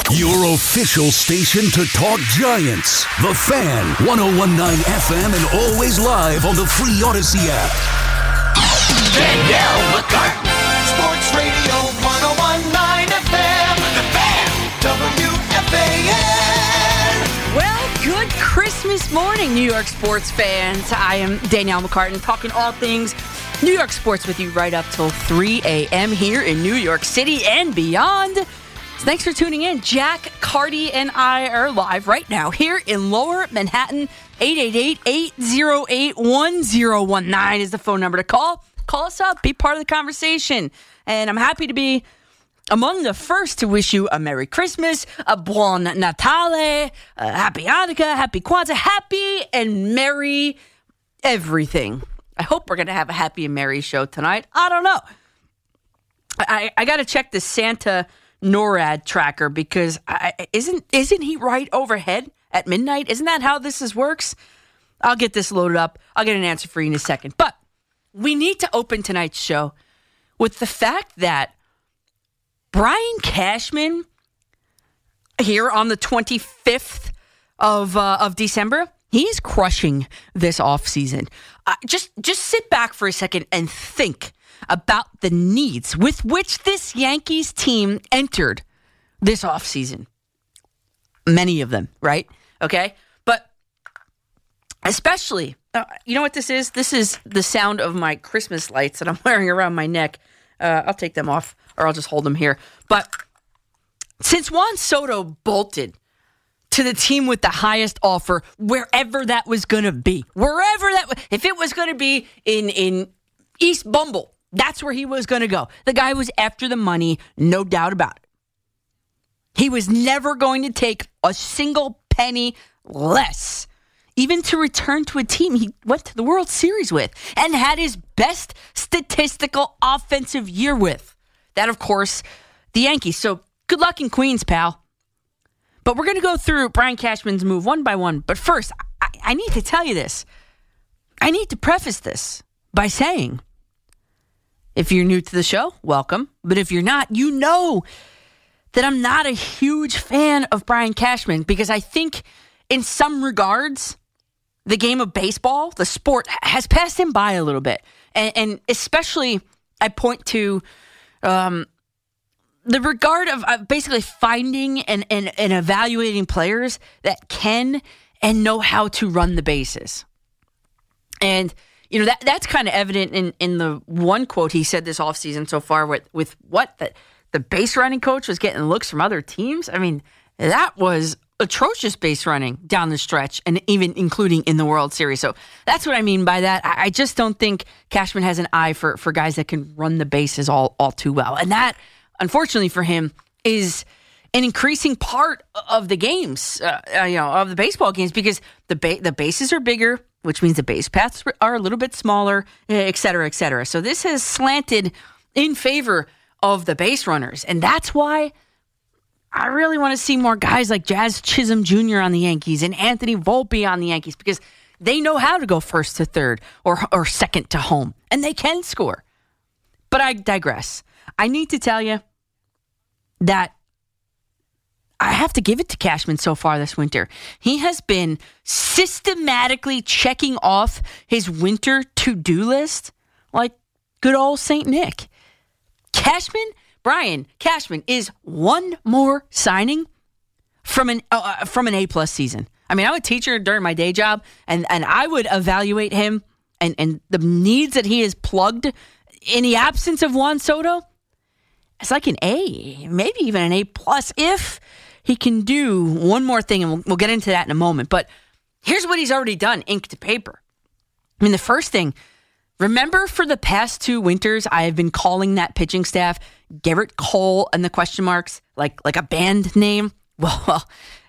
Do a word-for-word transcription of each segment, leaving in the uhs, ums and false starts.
Your official station to talk Giants. The Fan, one oh one point nine F M and always live on the free Odyssey app. Danielle McCartan. Sports Radio one oh one point nine F M. The Fan, W F A N. Well, good Christmas morning, New York sports fans. I am Danielle McCartan, talking all things New York sports with you right up till three a.m. here in New York City and beyond. So thanks for tuning in. Jack, Cardi, and I are live right now here in Lower Manhattan. eight eight eight, eight oh eight, one oh one nine is the phone number to call. Call us up. Be part of the conversation. And I'm happy to be among the first to wish you a Merry Christmas, a Buon Natale, a Happy Hanukkah, Happy Kwanzaa, Happy and Merry everything. I hope we're going to have a Happy and Merry show tonight. I don't know. I, I got to check the Santa NORAD tracker because I, isn't isn't he right overhead at midnight? Isn't that how this is works? I'll get this loaded up. I'll get an answer for you in a second. But we need to open tonight's show with the fact that Brian Cashman here on the twenty-fifth of uh, of December, he's crushing this offseason. Uh, just just sit back for a second and think about the needs with which this Yankees team entered this offseason. Many of them, right? Okay? But especially, uh, you know what this is? This is the sound of my Christmas lights that I'm wearing around my neck. Uh, I'll take them off, or I'll just hold them here. But since Juan Soto bolted to the team with the highest offer, wherever that was going to be, wherever that, if it was going to be in, in East Bumble, that's where he was going to go. The guy was after the money, no doubt about it. He was never going to take a single penny less, even to return to a team he went to the World Series with and had his best statistical offensive year with. That, of course, the Yankees. So good luck in Queens, pal. But we're going to go through Brian Cashman's move one by one. But first, I, I need to tell you this. I need to preface this by saying, if you're new to the show, welcome. But if you're not, you know that I'm not a huge fan of Brian Cashman because I think in some regards, the game of baseball, the sport, has passed him by a little bit. And, and especially, I point to um, the regard of uh, basically finding and, and, and evaluating players that can and know how to run the bases. And you know, that that's kind of evident in, in the one quote he said this offseason so far with, with what? The, the base running coach was getting looks from other teams? I mean, that was atrocious base running down the stretch, and even including in the World Series. So that's what I mean by that. I, I just don't think Cashman has an eye for, for guys that can run the bases all, all too well. And that, unfortunately for him, is an increasing part of the games, uh, you know, of the baseball games, because the ba- the bases are bigger, which means the base paths are a little bit smaller, et cetera, et cetera. So this has slanted in favor of the base runners. And that's why I really want to see more guys like Jazz Chisholm Junior on the Yankees and Anthony Volpe on the Yankees, because they know how to go first to third or, or second to home, and they can score. But I digress. I need to tell you that I have to give it to Cashman so far this winter. He has been systematically checking off his winter to-do list like good old Saint Nick. Cashman, Brian Cashman, is one more signing from an uh, from an A-plus season. I mean, I'm a teacher during my day job, and, and I would evaluate him and, and the needs that he has plugged in the absence of Juan Soto. It's like an A, maybe even an A-plus if he can do one more thing, and we'll, we'll get into that in a moment. But here's what he's already done, ink to paper. I mean, the first thing, remember for the past two winters, I have been calling that pitching staff Garrett Cole and the question marks, like, like a band name? Well,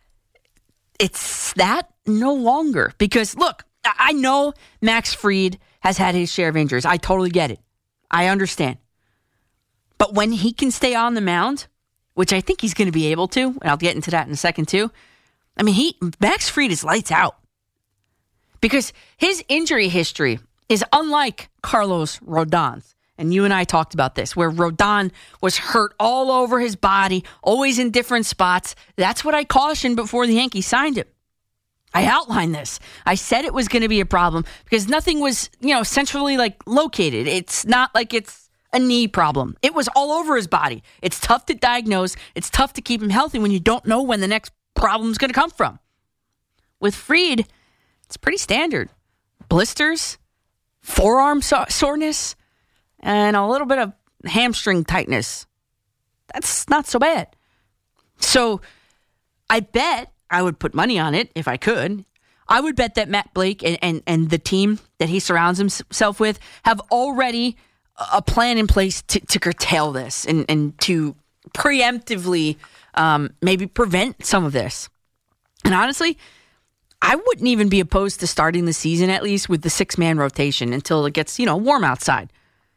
it's that no longer. Because, look, I know Max Fried has had his share of injuries. I totally get it. I understand. But when he can stay on the mound, which I think he's going to be able to, and I'll get into that in a second too. I mean, he Max Fried is lights out. Because his injury history is unlike Carlos Rodon's. and you and I talked about this, where Rodon was hurt all over his body, always in different spots. That's what I cautioned before the Yankees signed him. I outlined this. I said it was going to be a problem because nothing was, you know, centrally like located. It's not like it's a knee problem. It was all over his body. It's tough to diagnose. It's tough to keep him healthy when you don't know when the next problem's going to come from. With Fried, it's pretty standard. Blisters, forearm so- soreness, and a little bit of hamstring tightness. That's not so bad. So I bet I would put money on it if I could. I would bet that Matt Blake and, and, and the team that he surrounds himself with have already a plan in place to, to curtail this and, and to preemptively um, maybe prevent some of this. And honestly, I wouldn't even be opposed to starting the season at least with the six-man rotation until it gets, you know, warm outside.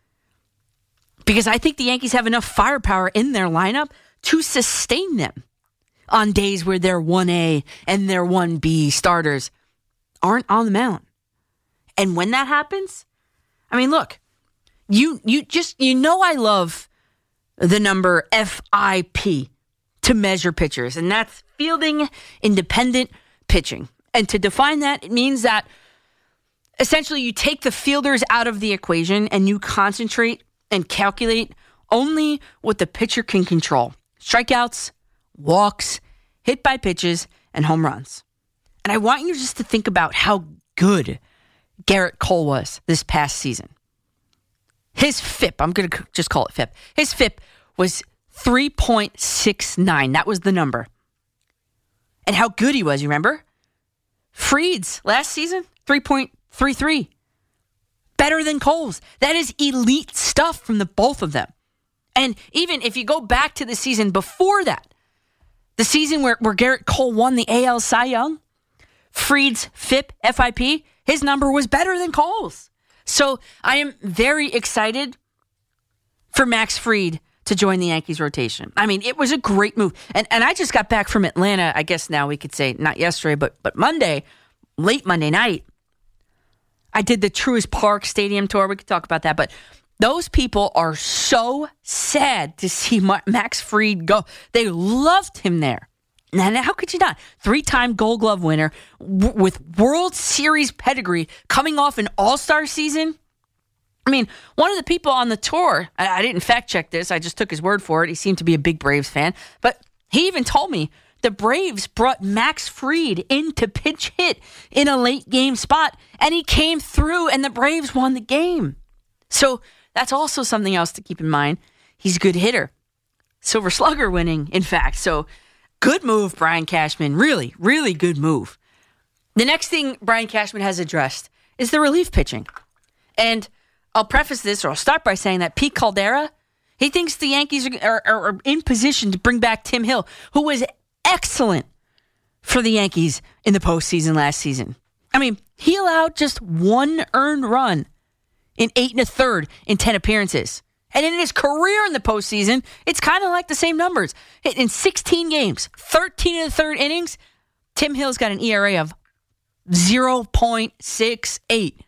Because I think the Yankees have enough firepower in their lineup to sustain them on days where their one A and their one B starters aren't on the mound. And when that happens, I mean, look, you you just, you know I love the number F I P to measure pitchers, and that's fielding independent pitching. And to define that, it means that essentially you take the fielders out of the equation and you concentrate and calculate only what the pitcher can control. Strikeouts, walks, hit by pitches, and home runs. And I want you just to think about how good Garrett Cole was this past season. His F I P, I'm going to just call it F I P. His F I P was three point six nine. That was the number. And how good he was, you remember? Fried's last season, three point three three. Better than Cole's. That is elite stuff from the both of them. And even if you go back to the season before that, the season where, where Garrett Cole won the A L Cy Young, Fried's F I P, F I P, his number was better than Cole's. So I am very excited for Max Fried to join the Yankees rotation. I mean, it was a great move. And and I just got back from Atlanta, I guess now we could say, not yesterday, but but Monday, late Monday night. I did the Truist Park Stadium tour. We could talk about that. But those people are so sad to see Max Fried go. They loved him there. Now, how could you not? Three-time Gold Glove winner w- with World Series pedigree coming off an all-star season. I mean, one of the people on the tour, I, I didn't fact-check this. I just took his word for it. He seemed to be a big Braves fan. But he even told me the Braves brought Max Fried in to pinch hit in a late-game spot, and he came through, and the Braves won the game. So that's also something else to keep in mind. He's a good hitter. Silver Slugger winning, in fact. So good move, Brian Cashman. Really, really good move. The next thing Brian Cashman has addressed is the relief pitching. And I'll preface this, or I'll start by saying that Pete Caldera, he thinks the Yankees are, are, are in position to bring back Tim Hill, who was excellent for the Yankees in the postseason last season. I mean, he allowed just one earned run in eight and a third in ten appearances. And in his career in the postseason, it's kind of like the same numbers. In sixteen games, thirteen and a third innings, Tim Hill's got an E R A of zero point six eight.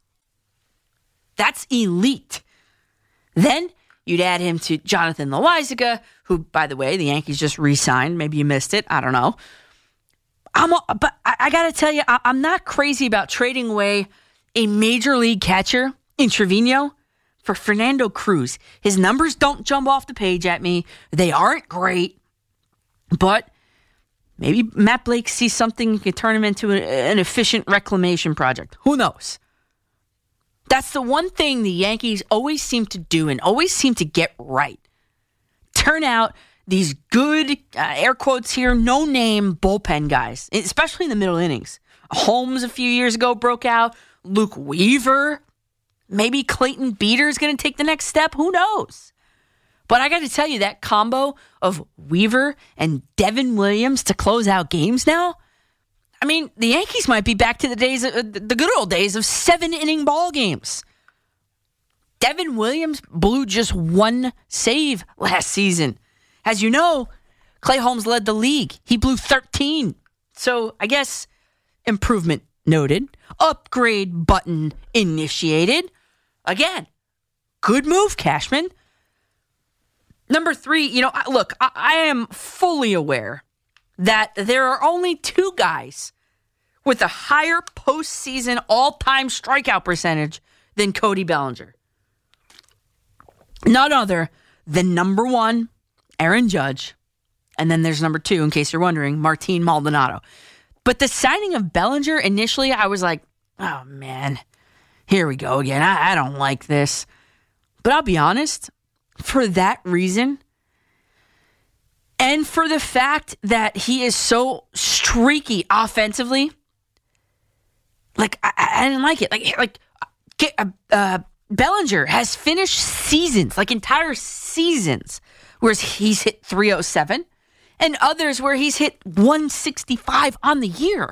That's elite. Then you'd add him to Jonathan Loáisiga, who, by the way, the Yankees just re-signed. Maybe you missed it. I don't know. I'm, a, but I, I got to tell you, I, I'm not crazy about trading away a major league catcher in Trevino for Fernando Cruz. His numbers don't jump off the page at me. They aren't great. But maybe Matt Blake sees something and can turn him into a, an efficient reclamation project. Who knows? That's the one thing the Yankees always seem to do and always seem to get right. Turn out these good, uh, air quotes here, no-name bullpen guys, especially in the middle innings. Holmes a few years ago broke out. Luke Weaver. Maybe Clayton Beater's going to take the next step. Who knows? But I got to tell you, that combo of Weaver and Devin Williams to close out games now, I mean, the Yankees might be back to the days, of, the good old days of seven-inning ball games. Devin Williams blew just one save last season. As you know, Clay Holmes led the league. He blew thirteen. So I guess improvement noted. Upgrade button initiated. Again, Good move, Cashman. Number three, you know, look, I, I am fully aware that there are only two guys with a higher postseason all-time strikeout percentage than Cody Bellinger. None other than number one, Aaron Judge, and then there's number two, in case you're wondering, Martin Maldonado. But the signing of Bellinger, initially, I was like, oh, man, here we go again. I, I don't like this. But I'll be honest, for that reason, and for the fact that he is so streaky offensively, like, I, I didn't like it. Like, like uh, uh, Bellinger has finished seasons, like entire seasons, where he's hit three oh seven, and others where he's hit one sixty-five on the year.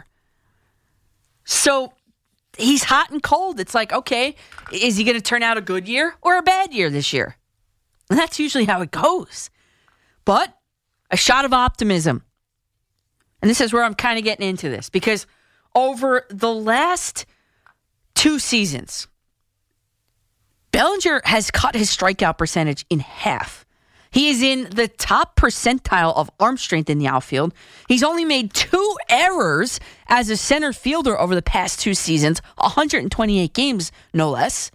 So he's hot and cold. It's like, okay, is he going to turn out a good year or a bad year this year? And that's usually how it goes. But a shot of optimism. And this is where I'm kind of getting into this, because over the last two seasons, Bellinger has cut his strikeout percentage in half. He is in the top percentile of arm strength in the outfield. He's only made two errors as a center fielder over the past two seasons, one hundred twenty-eight games, no less.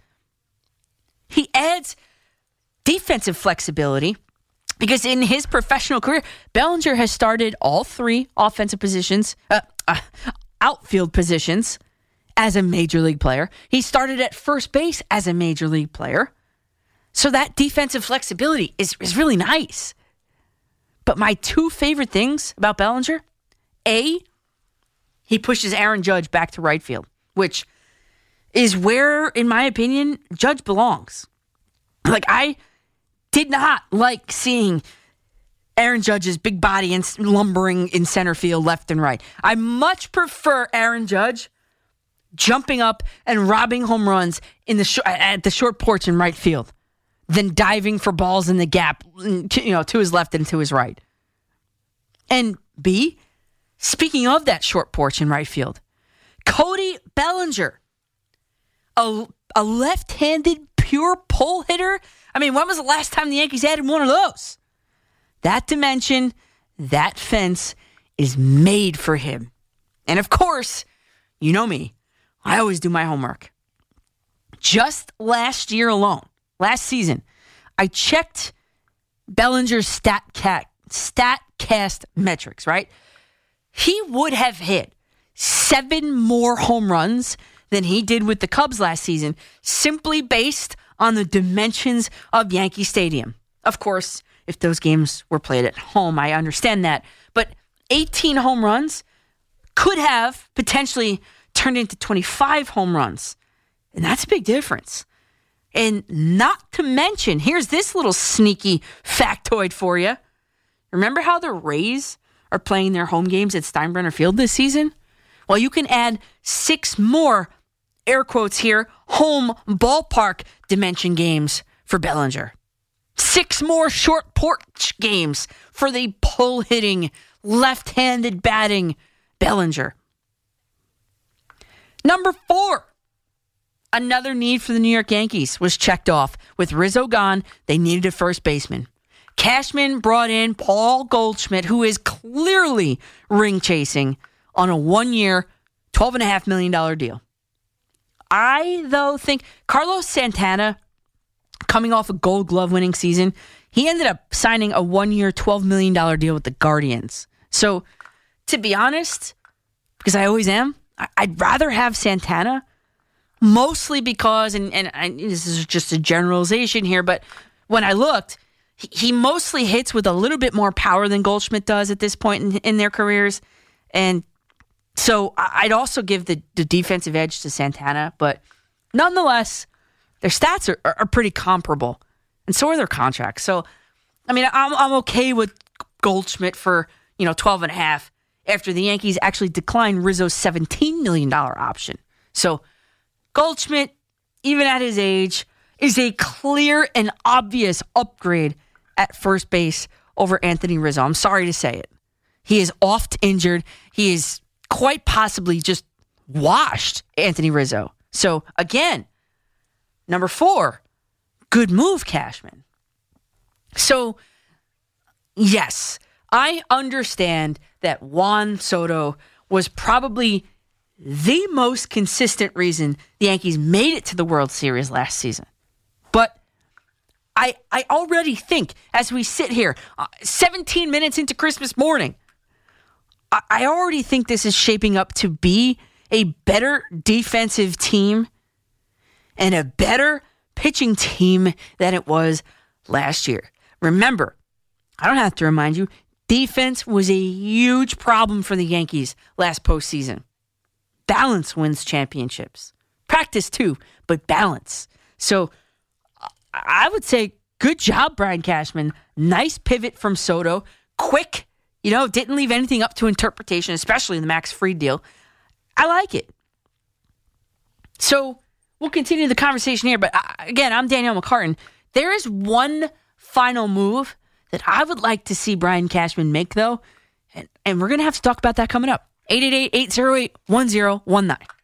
He adds defensive flexibility because in his professional career, Bellinger has started all three offensive positions, uh, uh, outfield positions as a major league player. He started at first base as a major league player. So that defensive flexibility is, is really nice. But my two favorite things about Bellinger, A, he pushes Aaron Judge back to right field, which is where, in my opinion, Judge belongs. Like, I did not like seeing Aaron Judge's big body and lumbering in center field left and right. I much prefer Aaron Judge jumping up and robbing home runs in the sh- at the short porch in right field than diving for balls in the gap, to, you know, to his left and to his right. And B, speaking of that short porch in right field, Cody Bellinger, a, a left-handed pure pull hitter. I mean, when was the last time the Yankees added one of those? That dimension, that fence is made for him. And of course, you know me, I always do my homework. Just last year alone, last season, I checked Bellinger's StatCast, StatCast metrics, right? He would have hit seven more home runs than he did with the Cubs last season, simply based on the dimensions of Yankee Stadium. Of course, if those games were played at home, I understand that. But eighteen home runs could have potentially turned into twenty-five home runs. And that's a big difference. And not to mention, here's this little sneaky factoid for you. Remember how the Rays are playing their home games at Steinbrenner Field this season? Well, you can add six more, air quotes here, home ballpark dimension games for Bellinger. Six more short porch games for the pull-hitting, left-handed batting Bellinger. Number four. Another need for the New York Yankees was checked off. With Rizzo gone, they needed a first baseman. Cashman brought in Paul Goldschmidt, who is clearly ring-chasing on a one-year, twelve point five million dollars deal. I, though, think Carlos Santana, coming off a Gold Glove winning season, he ended up signing a one-year, twelve million dollars deal with the Guardians. So, to be honest, because I always am, I'd rather have Santana. Mostly because, and, and, and this is just a generalization here, but when I looked, he, he mostly hits with a little bit more power than Goldschmidt does at this point in, in their careers. And so I'd also give the, the defensive edge to Santana, but nonetheless, their stats are, are, are pretty comparable. And so are their contracts. So, I mean, I'm, I'm okay with Goldschmidt for, you know, twelve and a half after the Yankees actually declined Rizzo's seventeen million dollars option. So, Goldschmidt, even at his age, is a clear and obvious upgrade at first base over Anthony Rizzo. I'm sorry to say it. He is oft injured. He is quite possibly just washed Anthony Rizzo. So, again, number four, good move, Cashman. So, yes, I understand that Juan Soto was probably the most consistent reason the Yankees made it to the World Series last season. But I I already think, as we sit here, uh, seventeen minutes into Christmas morning, I, I already think this is shaping up to be a better defensive team and a better pitching team than it was last year. Remember, I don't have to remind you, defense was a huge problem for the Yankees last postseason. Balance wins championships. Practice too, but balance. So I would say good job, Brian Cashman. Nice pivot from Soto. Quick, you know, didn't leave anything up to interpretation, especially in the Max Fried deal. I like it. So we'll continue the conversation here. But again, I'm Danielle McCartan. There is one final move that I would like to see Brian Cashman make, though. And, and we're going to have to talk about that coming up. eight eight eight, eight oh eight, one oh one nine.